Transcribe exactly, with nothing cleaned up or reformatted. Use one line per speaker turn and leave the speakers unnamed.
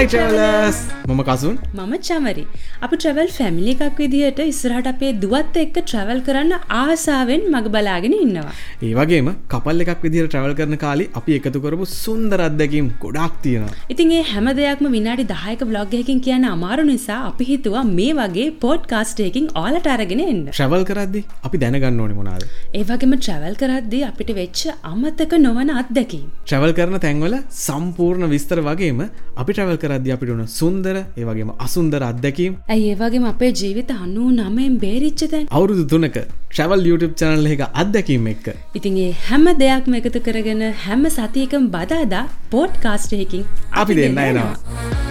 travelers! මම කසුන්.
මම චමරි. අපි travel family එකක් විදියට ඉස්සරහට අපේ දුවත් එක්ක travel කරන්න ආසාවෙන් මග බලාගෙන ඉන්නවා.
ඒ වගේම කපල් එකක් විදියට travel කරන කාලේ අපි එකතු කරපු සුන්දර අත්දැකීම් ගොඩාක් තියෙනවා.
ඉතින් මේ හැම දෙයක්ම විනාඩි දහයක vlog එකකින් කියන්න අමාරු නිසා අපි හිතුවා මේ වගේ podcast එකකින් ඔයාලට අරගෙන එන්න.
travel කරද්දී අපි දැනගන්න ඕනේ මොනවාද?
ඒ වගේම travel කරද්දී අපිට වෙච්ච අමතක නොවන අත්දැකීම්.
travel කරන තැන්වල සම්පූර්ණ විස්තර වගේම අපි travel කරද්දී අපිට උන සුන්දර ඒ වගේම අසුන්දර අත්දැකීම්.
ඇයි ඒ වගේම අපේ ජීවිත අනූනමයෙන් බේරිච්ච තැන්.
අවුරුදු තුනක travel YouTube channel එක අත්දැකීම් එක්ක.
ඉතින් මේ හැම දෙයක්ම එකතු කරගෙන හැම සතියකම බදාදා podcast එකකින්
අපි දෙන්න එනවා.